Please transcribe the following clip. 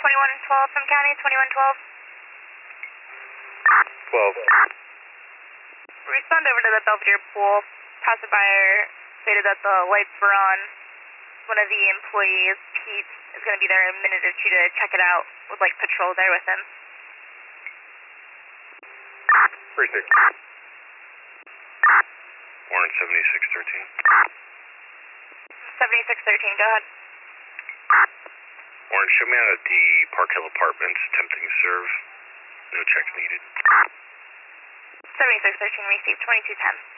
2112 from County, 2112. 12. Respond over to the Belvedere pool. Passerby stated that the lights were on. One of the employees, Pete, is going to be there in a minute or two to check it out. Would like patrol there with him. 36. Warren 7613. 7613, go ahead. Warren, show me out at the Park Hill Apartments, attempting to serve. No checks needed. 7613 received, 2210.